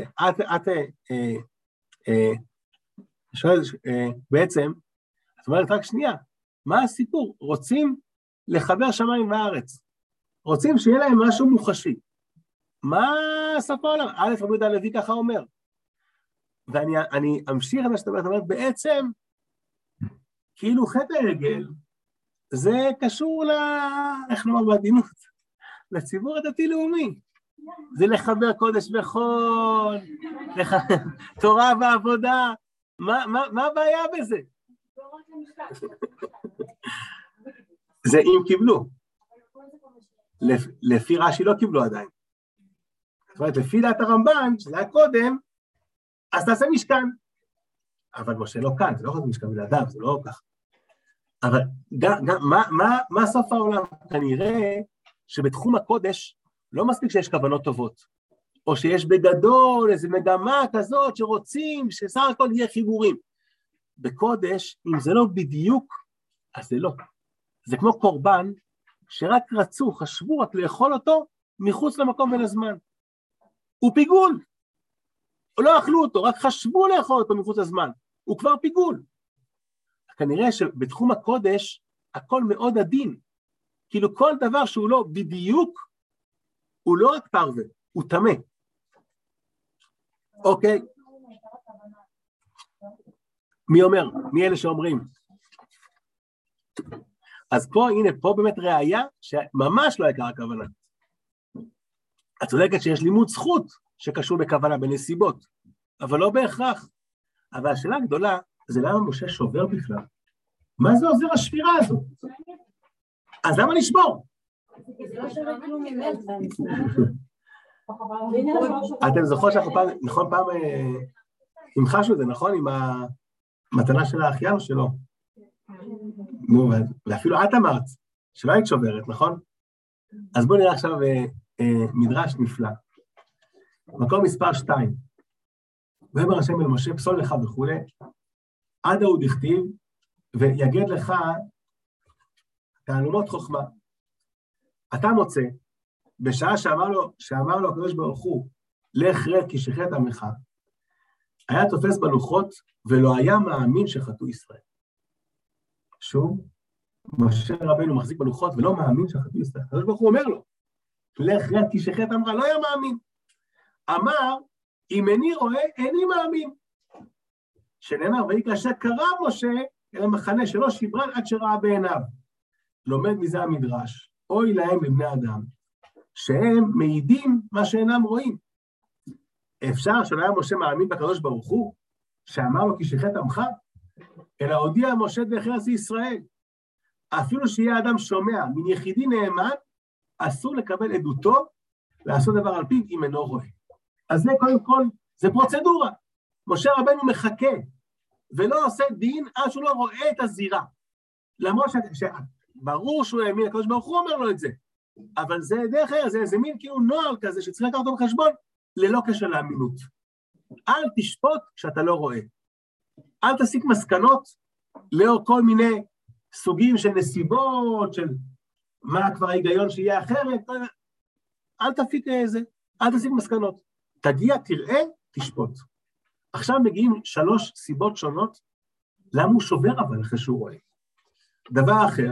שואלת, בעצם, את אומרת רק שנייה, מה הסיפור? רוצים לחבר שמיים וארץ. רוצים שיהיה להם משהו מוחשי. מה סוף העולם? א' רבי יהודה הלוי ככה אומר. ואני אמשיך את מה שאתה אומרת, בעצם, כאילו חטא העגל, זה קשור איך נאמר בעדינות, לציבור הדתי-לאומי. זה לחבר קודש וחול, תורה ועבודה. מה הבעיה בזה? זה אם קיבלו. לפי רש"י לא קיבלו עדיין. זאת אומרת, לפי דעת הרמב"ן, שזה היה קודם, אז תעשה משכן. אבל משה לא כאן, זה לא יכול להיות משכן בלעדיו, זה לא כך. אבל מה סוף העולם? כנראה שבתחום הקודש לא מספיק שיש כוונות טובות, או שיש בגדול איזו מגמה כזאת שרוצים שסך הכל יהיה חיבורים. בקודש, אם זה לא בדיוק, אז זה לא. זה כמו קורבן שרק רצו, חשבו רק לאכול אותו מחוץ למקום ולזמן. הוא פיגול. לא אכלו אותו, רק חשבו לאכול אותו מחוץ לזמן. הוא כבר פיגול. כנראה שבתחום הקודש, הכל מאוד עדין. כאילו כל דבר שהוא לא בדיוק, הוא לא רק פרווה, הוא טמא. אוקיי. מי אומר? מי אלה שאומרים? אז פה, הנה, פה באמת ראיה שממש לא יקרה הכוונה. את צודקת שיש לימוד זכות שקשור בכוונה, בנסיבות, אבל לא בהכרח. אבל השאלה הגדולה, זה למה משה שובר בכלל? מה זה עוזר השבירה הזאת? אז למה לשבור? אתם זוכרות שאנחנו פעם, נכון פעם, המחשנו את זה, נכון? עם המתנה של האחיין שלו. נו, ואפילו את אמרת, שלא היית שוברת, נכון? אז בואו נראה עכשיו מדרש נפלא. מקום מספר 2. ויאמר השם אל משה, פסול לך וכו', עד ההוא דכתיב, ויגד לך תעלומות חוכמה. אתה מוצא, בשעה שאמר לו הקדוש ברוך הוא, לך רד כי שחט עמך, היה תופס בלוחות, ולא היה מאמין שחטאו ישראל. שוב, משה רבנו מחזיק בלוחות, ולא מאמין שחטאו ישראל. הקדוש ברוך הוא אומר לו, לך רד כי שחט עמך, לא היה מאמין. אמר, אם איני רואה, איני מאמין. שנאמר, ויהי כאשר קרא משה אל המחנה שלו שברן עד שראה בעיניו. לומד מזה המדרש, אוי להם לבני אדם, שהם מעידים מה שאינם רואים. אפשר שלא היה משה מאמין בקדוש ברוך הוא, שאמר לו כי שחט עמך, אלא הודיע משה דרך ארץ ישראל. אפילו שיהיה אדם שומע מן יחידי נאמן, אסור לקבל עדותו, לעשות דבר על פיו אם אינו רואה. אז זה קודם כל, זה פרוצדורה. משה רבנו מחכה, ולא עושה דין עד שהוא לא רואה את הזירה. למרות ברור שהוא האמין, הקדוש ברוך הוא אומר לו את זה. אבל זה דרך ארץ, זה מין כאילו נועל כזה, שצריך לקחת אותו בחשבון, ללא קשר לאמינות. אל תשפוט כשאתה לא רואה. אל תסיק מסקנות לאור כל מיני סוגים של נסיבות, של מה כבר ההיגיון שיהיה אחרת. אל תפיק איזה, אל תסיק מסקנות. תגיע, תראה, תשפוט. עכשיו מגיעים 3 סיבות שונות, למה הוא שובר אבל אחרי שהוא רואה. דבר אחר,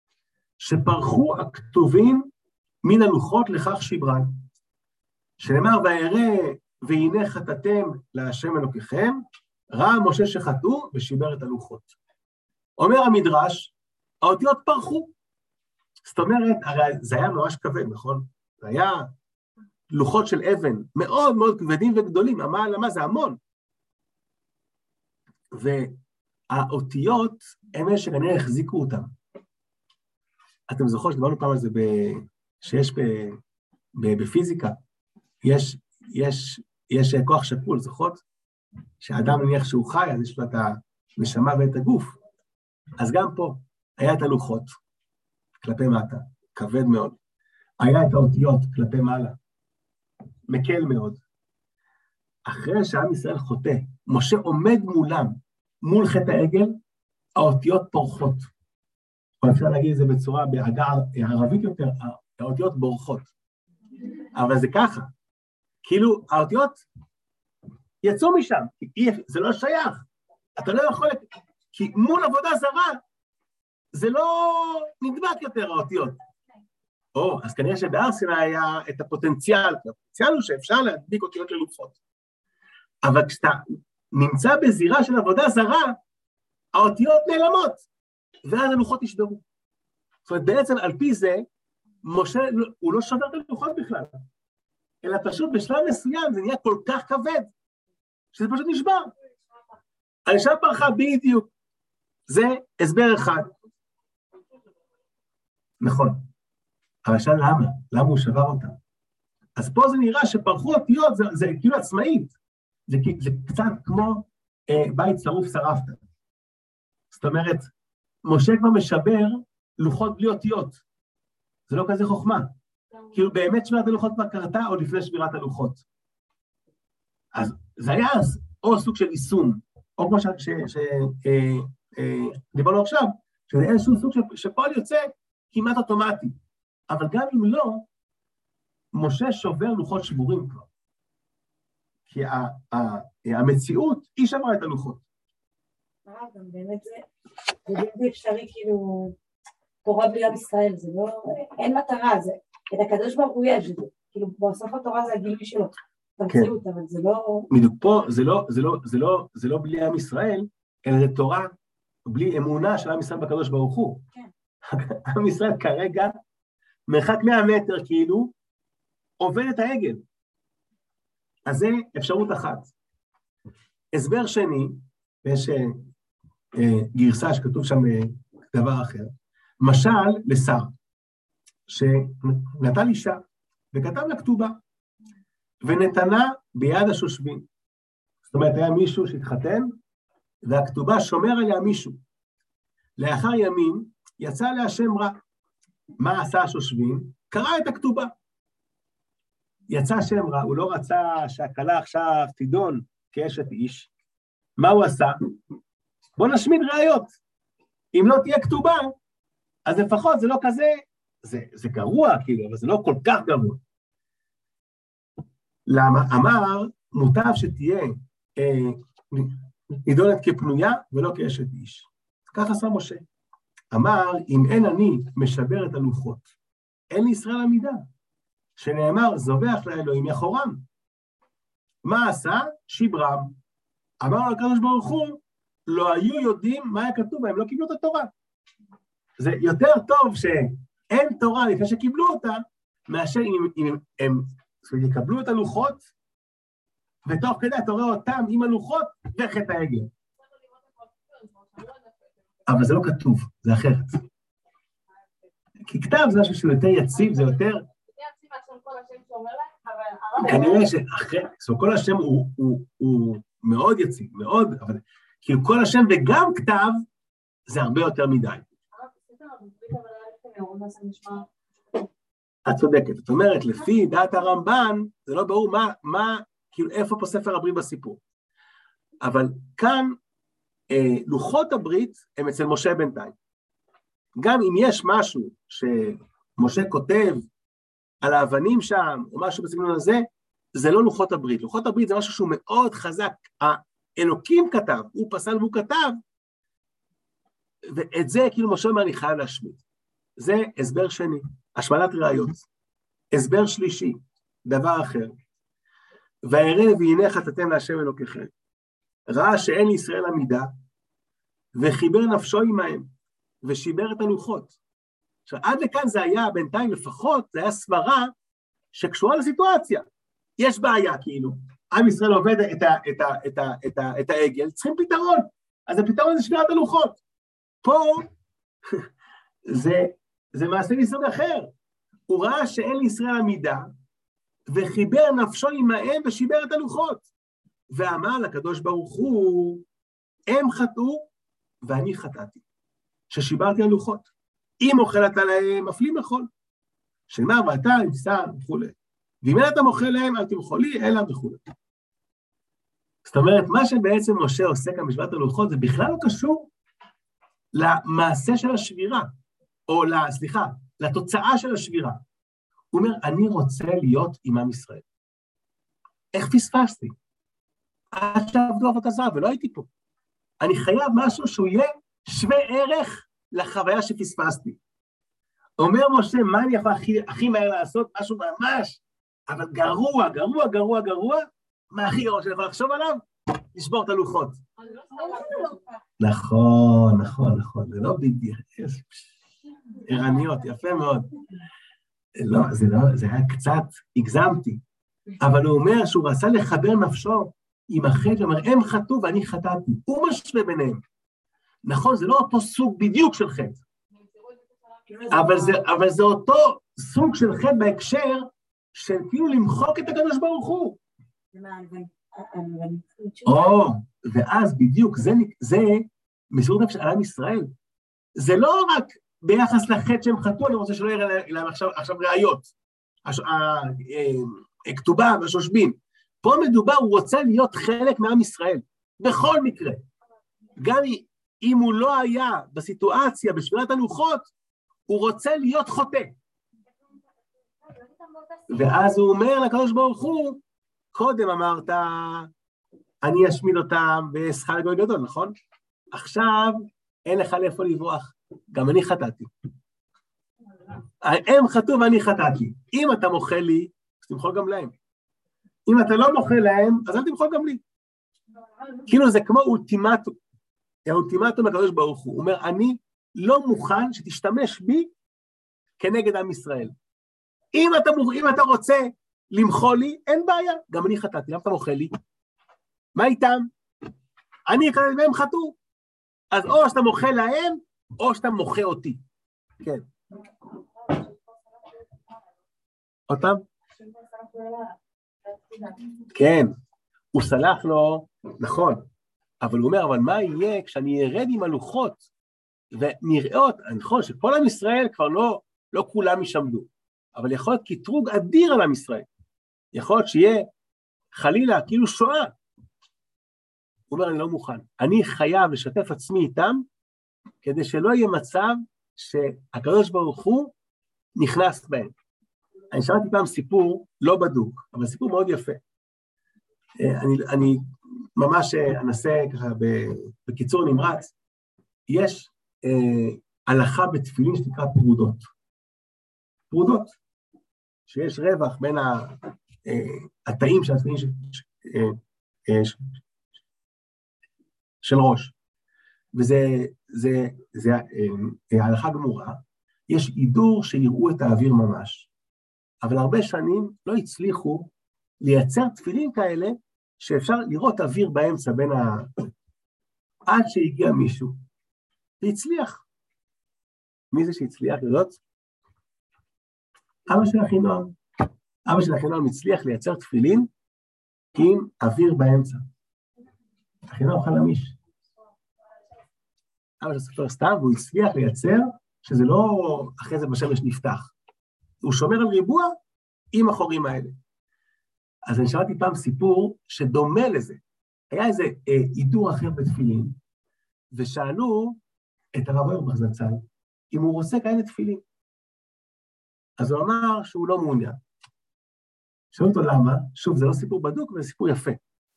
שפרחו הכתובים מן הלוחות לכך שברן, שנאמר, וירא והנה חטאתם להשם אלוקיכם, ראה משה שחטאו ושיבר את הלוחות. אומר המדרש, האותיות פרחו. זאת אומרת, הרי זה היה ממש כבד, נכון? זה היה לוחות של אבן, מאוד מאוד כבדים וגדולים, מה זה המון. והאותיות הם אלה שכנראה החזיקו אותם. אתם זוכרים שדיברנו פעם על זה שיש בפיזיקה, יש כוח שקול, זוכרות? שהאדם נניח שהוא חי, אז יש לו את הנשמה ואת הגוף. אז גם פה היה את הלוחות כלפי מטה, כבד מאוד. היה את האותיות כלפי מעלה, מקל מאוד. אחרי שעם ישראל חוטא, משה עומד מולם, מול חטא העגל, האותיות פורחות. או אפשר להגיד את זה בצורה בהגה ערבית יותר, האותיות בורחות. אבל זה ככה, כאילו האותיות יצאו משם, זה לא שייך, אתה לא יכול, כי מול עבודה זרה, זה לא נדבק יותר האותיות. אז כנראה שבהר סיני היה את הפוטנציאל, הפוטנציאל הוא שאפשר להדביק אותיות ללוחות. אבל כשאתה נמצא בזירה של עבודה זרה, האותיות נעלמות, ואז הלוחות נשברו. זאת אומרת, בעצם על פי זה, משה, הוא לא שובר את הלוחות בכלל, אלא פשוט בשלב מסוים זה נהיה כל כך כבד, שזה פשוט נשבר. האישה פרחה בדיוק. זה הסבר אחד. נכון. אבל שאל למה? למה הוא שבר אותה? אז פה זה נראה שפרחו אותיות, זה כאילו עצמאית. זה קצת כמו בית שרוף שרפת. זאת אומרת, משה כבר משבר לוחות בלי אותיות. זה לא כזה חוכמה. כאילו באמת שבירת הלוחות כבר קרתה או לפני שבירת הלוחות. אז זה היה או סוג של יישום, או כמו שדיברנו עכשיו, שזה איזשהו סוג שפועל יוצא כמעט אוטומטי. אבל גם אם לא, משה שובר לוחות שבורים כבר. כי המציאות היא שברה את הלוחות. גם באמת זה בלתי אפשרי, כאילו, תורה בלי עם ישראל, זה לא, אין מטרה, זה, את הקדוש ברוך הוא יש, כאילו, בסוף התורה זה הגילוי שלו, תמציאות, אבל זה לא... בדיוק פה זה לא בלי עם ישראל, אלא זה תורה בלי אמונה של עם ישראל בקדוש ברוך הוא. כן. עם ישראל כרגע, מרחק 100 מטר כאילו, עובד את העגל. אז זה אפשרות אחת. הסבר שני, ויש גרסה שכתוב שם דבר אחר, משל לשר, שנטל אישה, וכתב לה כתובה, ונתנה ביד השושבין. זאת אומרת, היה מישהו שהתחתן, והכתובה שומר עליה מישהו. לאחר ימים, יצא לה שם רע. מה עשה השושבין? קרא את הכתובה. יצא שם רע, הוא לא רצה שהכלה עכשיו תידון כאשת איש. מה הוא עשה? בוא נשמיד ראיות. אם לא תהיה כתובה, אז לפחות זה לא כזה, זה גרוע כאילו, אבל זה לא כל כך גרוע. למה? אמר, מוטב שתהיה נידונת כפנויה ולא כאשת איש. כך עשה משה. אמר, אם אין אני משבר את הלוחות, אין לי ישראל עמידה. שנאמר, זובח לאלוהים יחורם. מה עשה? שיברם. אמר לו הקדוש ברוך הוא, לא היו יודעים מה היה כתוב, הם לא קיבלו את התורה. זה יותר טוב שאין תורה לפני שקיבלו אותה, מאשר אם הם יקבלו את הלוחות, ותוך כדי אתה רואה אותם עם הלוחות וחטא העגל. אבל זה לא כתוב, זה אחרת. כי כתב זה משהו שהוא יותר יציב, זה יותר... כנראה שאחרי, כל השם הוא מאוד יציב, מאוד, אבל כאילו כל השם וגם כתב, זה הרבה יותר מדי. את צודקת, זאת אומרת, לפי דעת הרמב"ן, זה לא ברור כאילו איפה פה ספר הברית בסיפור. אבל כאן, לוחות הברית הם אצל משה בינתיים. גם אם יש משהו שמשה כותב על האבנים שם, או משהו בסגנון הזה, זה לא לוחות הברית. לוחות הברית זה משהו שהוא מאוד חזק. האלוקים כתב, הוא פסל והוא כתב, ואת זה כאילו משה אומר, אני חייב להשמיד. זה הסבר שני, השמדת ראיות. הסבר שלישי, דבר אחר. והערב והנה חטאתם להשם אלוקיכם. ראה שאין לישראל עמידה, וחיבר נפשו עמהם, ושיבר את הלוחות. עכשיו, עד לכאן זה היה, בינתיים לפחות, זה היה סברה שקשורה לסיטואציה. יש בעיה, כאילו. עם ישראל עובד את העגל, צריכים פתרון. אז הפתרון זה שבירת הלוחות. פה, זה מעשה מסוג אחר. הוא ראה שאין לישראל עמידה, וחיבר נפשו עמהם ושיבר את הלוחות. ואמר לקדוש ברוך הוא, הם חטאו, ואני חטאתי. ששיברתי הלוחות. אם אוכלת עליהם, מפלים לאכול. שנאמר, ואתה נמצא וכו'. ואם אין אתה מוכל להם, אל תמחול לי, אלא וכו'. זאת אומרת, מה שבעצם משה עושה כאן בשבירת הלוחות, זה בכלל לא קשור למעשה של השבירה, או לתוצאה של השבירה. הוא אומר, אני רוצה להיות עם עם ישראל. איך פספסתי? עד שעבדו עבודה זרה, ולא הייתי פה. אני חייב משהו שהוא יהיה שווה ערך לחוויה שפספסתי. אומר משה, מה אני יכול הכי מהר לעשות? משהו ממש, אבל גרוע, גרוע, גרוע, גרוע, מה הכי גרוע שאני יכול לחשוב עליו? לשבור את הלוחות. נכון, נכון, נכון, זה לא ביג, ערניות, יפה מאוד. לא, זה היה קצת, הגזמתי, אבל הוא אומר שהוא רצה לחבר נפשו עם החטא, הוא אומר, הם חטאו ואני חטאתי, הוא משווה ביניהם. נכון, זה לא אותו סוג בדיוק של חטא, אבל זה אותו סוג של חטא בהקשר של כאילו למחוק את הקדוש ברוך הוא. ואז בדיוק, זה מסירות נפש על עם ישראל. זה לא רק ביחס לחטא שהם חטאו, אני רוצה שלא יראה להם עכשיו ראיות, הכתובה והשושבין. פה מדובר, הוא רוצה להיות חלק מעם ישראל, בכל מקרה. גם אם הוא לא היה בסיטואציה, בשבירת הלוחות, הוא רוצה להיות חוטא. ואז הוא אומר לקדוש ברוך הוא, קודם אמרת, אני אשמיד אותם ואסחל לגוי גדול, נכון? עכשיו אין לך לאיפה לברוח, גם אני חטאתי. הם חטאו ואני חטאתי. אם אתה מוחה לי, אז תמחול גם להם. אם אתה לא מוחה להם, אז אל תמחול גם לי. כאילו זה כמו האולטימטום לקדוש ברוך הוא. הוא אומר, אני לא מוכן שתשתמש בי כנגד עם ישראל. אם אתה רוצה למחול לי, אין בעיה. גם אני חטאתי, למה אתה מוחה לי? מה איתם? אני חטאתי והם חטאו. אז או שאתה מוחה להם, או שאתה מוחה אותי. כן. אותם? כן, הוא סלח לו, נכון, אבל הוא אומר, אבל מה יהיה כשאני ארד עם הלוחות, ונראות, נכון, שכל עם ישראל כבר לא כולם ישמדו, אבל יכול להיות קטרוג אדיר על עם ישראל, יכול להיות שיהיה חלילה, כאילו שואה, הוא אומר, אני לא מוכן, אני חייב לשתף עצמי איתם, כדי שלא יהיה מצב שהקדוש ברוך הוא נכנס בהם. אני שמעתי פעם סיפור לא בדוק, אבל סיפור מאוד יפה. אני ממש אנסה ככה בקיצור נמרץ, יש הלכה בתפילין שתקרא פרודות. פרודות, שיש רווח בין התאים של התפילין של ראש. וזה הלכה גמורה, יש עידור שיראו את האוויר ממש. אבל הרבה שנים לא הצליחו לייצר תפילין כאלה, שאפשר לראות אוויר באמצע בין עד שהגיע מישהו. והצליח. מי זה שהצליח לראות? אבא של אחינועם. אבא של אחינועם הצליח לייצר תפילין עם אוויר באמצע. אחינועם חלמיש. אבא של סופר סתם, והוא הצליח לייצר שזה לא אחרי זה בשמש נפתח. הוא שומר על ריבוע עם החורים האלה. אז אני שמעתי פעם סיפור שדומה לזה. היה איזה עידור אחר בתפילין, ושאלו את הרב אוירבך זצ"ל, אם הוא רוצה כאלה תפילין. אז הוא אמר שהוא לא מעוניין. שאלו אותו למה? שוב, זה לא סיפור בדוק, זה סיפור יפה.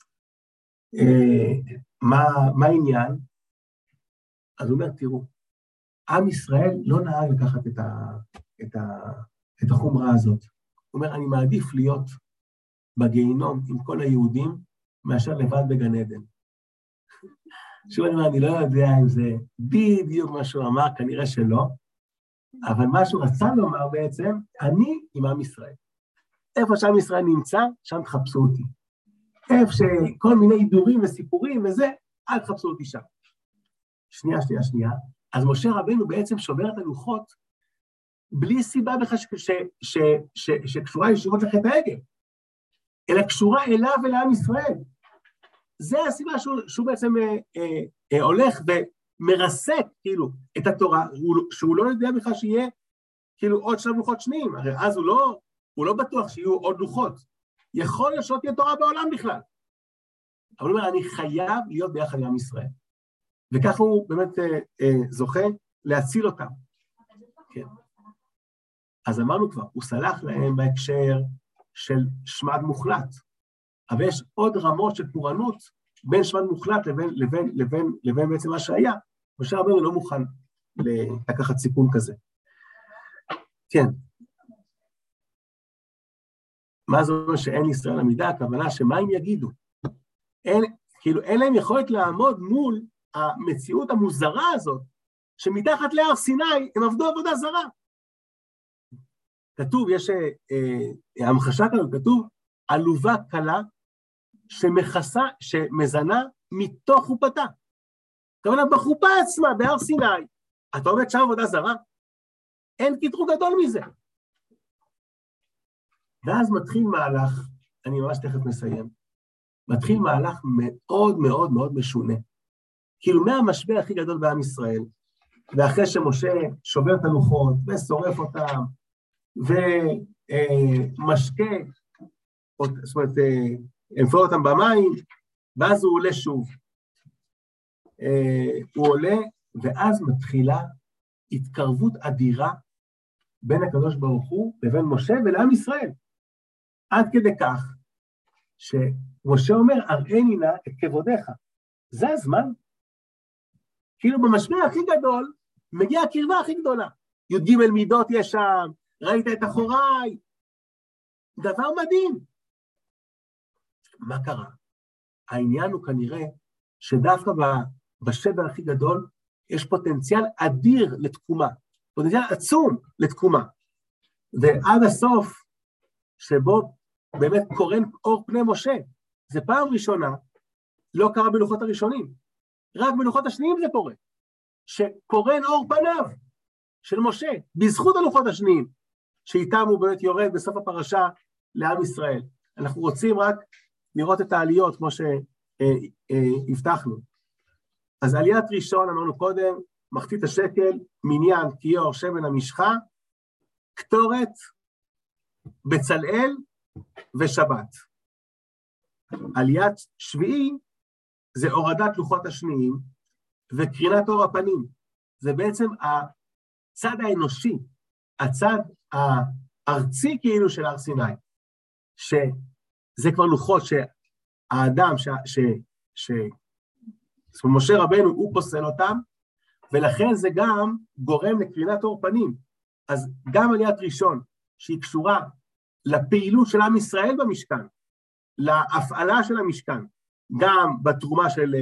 מה העניין? אז הוא אומר, תראו, עם ישראל לא נהג לקחת את החומרה הזאת. הוא אומר, אני מעדיף להיות בגיהינום עם כל היהודים, מאשר לבד בגן עדן. שוב אני אומר, אני לא יודע אם זה בדיוק מה שהוא אמר, כנראה שלא, אבל מה שהוא רצה לומר בעצם, אני עם עם ישראל. איפה שעם ישראל נמצא, שם תחפשו אותי. איפה שכל מיני עידורים וסיפורים וזה, אל תחפשו אותי שם. שנייה. אז משה רבנו בעצם שובר את הלוחות, בלי סיבה בכלל שקשורה ישירות לחטא העגל, אלא קשורה אליו ולעם ישראל. זה הסיבה שהוא בעצם הולך ומרסק כאילו את התורה, שהוא לא יודע בכלל שיהיה כאילו עוד שלב לוחות שניים, הרי אז הוא לא בטוח שיהיו עוד לוחות, יכול להיות שלא תהיה תורה בעולם בכלל. אבל הוא אומר, אני חייב להיות ביחד עם ישראל. וכך הוא באמת זוכה להציל אותם. כן. אז אמרנו כבר, הוא סלח להם בהקשר של שמד מוחלט, אבל יש עוד רמות של פורענות בין שמד מוחלט לבין בעצם מה שהיה, משה רבנו לא מוכן לקחת סיכון כזה. כן. מה זה אומר שאין ישראל עמידה? הכוונה שמה הם יגידו? אין להם יכולת לעמוד מול המציאות המוזרה הזאת, שמתחת להר סיני הם עבדו עבודה זרה. כתוב, יש המחשה כאן, כתוב, עלובה קלה שמזנה מתוך חופתה. כמובן, בחופה עצמה, בהר סיני, אתה עובד שם עבודה זרה? אין קטרוג גדול מזה. ואז מתחיל מהלך, אני ממש תכף מסיים, מתחיל מהלך מאוד מאוד מאוד משונה. כאילו מהמשבר הכי גדול בעם ישראל, ואחרי שמשה שובר את הלוחות ושורף אותם, ומשקה, זאת אומרת, מפור אותם במים, ואז הוא עולה שוב. הוא עולה, ואז מתחילה התקרבות אדירה בין הקדוש ברוך הוא לבין משה ולעם ישראל. עד כדי כך שמשה אומר, אראני נא את כבודיך. זה הזמן. כאילו במשבר הכי גדול, מגיעה הקרבה הכי גדולה. י"ג מידות יש שם, ראית את אחוריי. דבר מדהים. מה קרה? העניין הוא כנראה שדווקא בשבר הכי גדול, יש פוטנציאל אדיר לתקומה, פוטנציאל עצום לתקומה. ועד הסוף, שבו באמת קורן אור פני משה, זה פעם ראשונה, לא קרה בלוחות הראשונים, רק בלוחות השניים זה קורה, שקורן אור פניו של משה, בזכות הלוחות השניים, שאיתם הוא באמת יורד בסוף הפרשה לעם ישראל. אנחנו רוצים רק לראות את העליות, כמו שהבטחנו. אז עליית ראשון, אמרנו קודם, מחצית השקל, מניין, כיור, שמן המשחה, קטורת, בצלאל וצ'בת. עליית שביעי, זה הורדת לוחות השניים, וקרינת אור הפנים. זה בעצם הצד האנושי, הצד הארצי כאילו של הר סיני, שזה כבר לוחות שהאדם, משה רבנו הוא פוסל אותם, ולכן זה גם גורם לקרינת אור פנים. אז גם עליית ראשון, שהיא קשורה לפעילות של עם ישראל במשכן, להפעלה של המשכן, גם בתרומה של,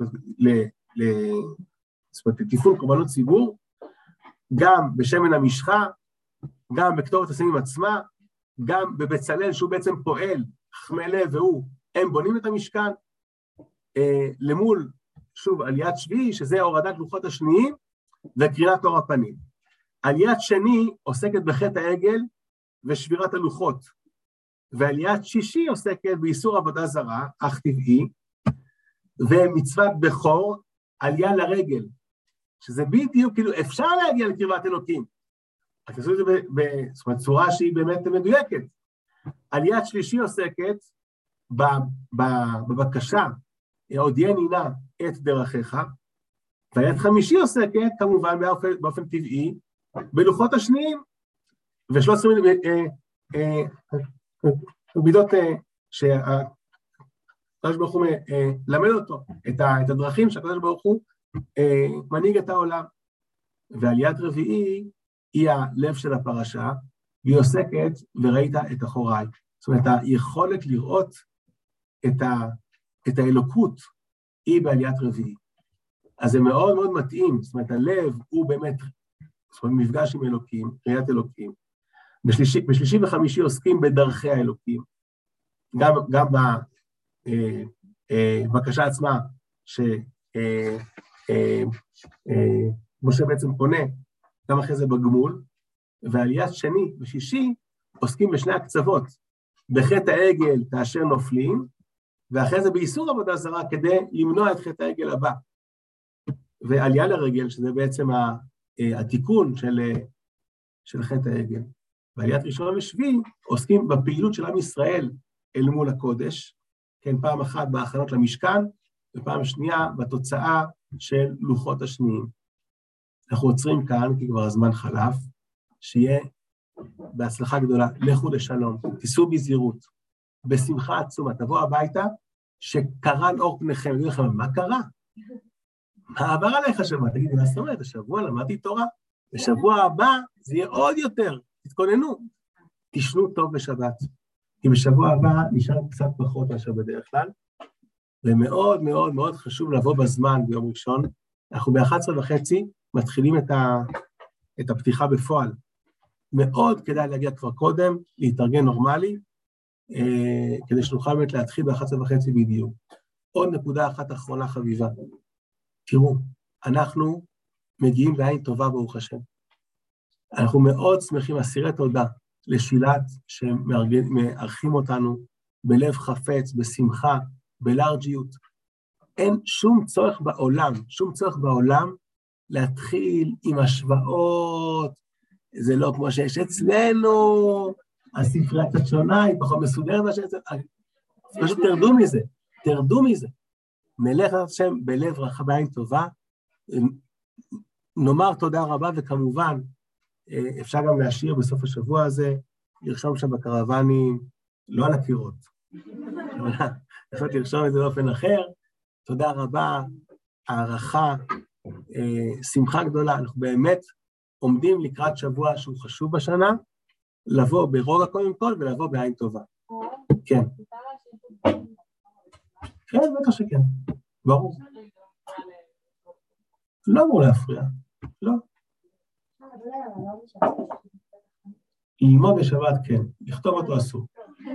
תפעול קורבנות ציבור, גם בשמן המשחה, גם בקטורת הסמים עצמה, גם בבצלאל שהוא בעצם פועל, חכמי לב והוא, הם בונים את המשכן, למול, שוב, עליית שביעי, שזה הורדת לוחות השניים, וקרינת אור הפנים. עליית שני עוסקת בחטא העגל ושבירת הלוחות, ועליית שישי עוסקת באיסור עבודה זרה, אך טבעי, ומצוות בכור, עלייה לרגל, שזה בדיוק, כאילו אפשר להגיע לקרבת אלוקים, רק תעשו את זה בצורה שהיא באמת מדויקת. עליית שלישי עוסקת בבקשה, הודיעני נא את דרכיך, ועליית חמישי עוסקת כמובן באופן טבעי, בלוחות השניים, ו13 מידות שהקדוש ברוך הוא למד אותו, את הדרכים שהקדוש ברוך הוא מנהיג את העולם. ועליית רביעי היא הלב של הפרשה, והיא עוסקת וראית את אחוריי. זאת אומרת, היכולת לראות את האלוקות היא בעליית רביעי. אז זה מאוד מאוד מתאים, זאת אומרת, הלב הוא באמת, זאת אומרת, מפגש עם אלוקים, ראיית אלוקים. בשלישי וחמישי עוסקים בדרכי האלוקים, גם בבקשה עצמה, משה בעצם פונה, גם אחרי זה בגמול, ועליית שני ושישי עוסקים בשני הקצוות, בחטא העגל כאשר נופלים, ואחרי זה באיסור עבודה זרה כדי למנוע את חטא העגל הבא. ועלייה לרגל, שזה בעצם התיקון של חטא העגל. ועליית ראשון ושביעי עוסקים בפעילות של עם ישראל אל מול הקודש, כן, פעם אחת בהכנות למשכן, ופעם שנייה בתוצאה של לוחות השניים. אנחנו עוצרים כאן, כי כבר הזמן חלף, שיהיה בהצלחה גדולה, לכו לשלום, תיסעו בזהירות, בשמחה עצומה, תבוא הביתה, שקרן אור פניכם, תגידו לכם, מה קרה? מה עבר עליך שבוע? תגידי, מה זאת אומרת, השבוע למדתי תורה, בשבוע הבא זה יהיה עוד יותר, תתכוננו, תשנו טוב בשבת, כי בשבוע הבא נשאר קצת פחות מאשר בדרך כלל, ומאוד מאוד מאוד חשוב לבוא בזמן ביום ראשון, אנחנו ב-11:30 מתחילים את הפתיחה בפועל, מאוד כדאי להגיע כבר קודם, להתארגן נורמלי, כדי שנוכל באמת להתחיל ב-11:30 בדיוק. עוד נקודה אחת אחרונה חביבה, תראו, אנחנו מגיעים בעין טובה ברוך השם, אנחנו מאוד שמחים, אסירי תודה לשילת שמארחים אותנו בלב חפץ, בשמחה, בלארג'יות. אין שום צורך בעולם להתחיל עם השוואות, זה לא כמו שיש אצלנו, הספרייה קצת שונה, היא פחות מסודרת מה שאצלנו, פשוט תרדו מזה. נלך לשם בלב רחב בעין טובה, נאמר תודה רבה, וכמובן, אפשר גם להשאיר בסוף השבוע הזה, לרשום שם בקרוונים, לא על הקירות, אבל לרשום את זה באופן אחר, תודה רבה, הערכה, שמחה גדולה, אנחנו באמת עומדים לקראת שבוע שהוא חשוב בשנה, לבוא ברוגע קודם כל, ולבוא בעין טובה. כן. כן, בטח שכן, ברור. לא אמור להפריע, לא. ללמוד בשבת כן, לכתוב אותו אסור.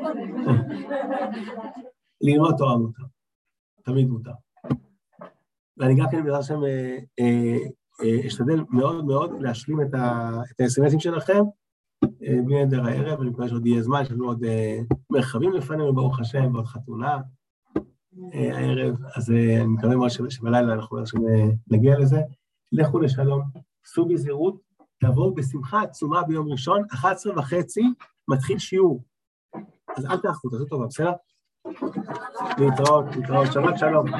ללמוד תורה מותר, תמיד מותר. ואני גם כן בעזרת השם אשתדל מאוד מאוד להשלים את ה-SMSים שלכם, בלי נדר הערב, ואני מקווה שעוד יהיה זמן, יש לנו עוד מרחבים לפנינו, ברוך השם, ועוד חתונה הערב, אז אני מקווה מאוד שבלילה אנחנו נגיע לזה. לכו לשלום, סעו בזהירות, תבואו בשמחה עצומה ביום ראשון, 11:30 מתחיל שיעור. אז אל תאחרו, תעשו טובה, בסדר? להתראות, שבת שלום.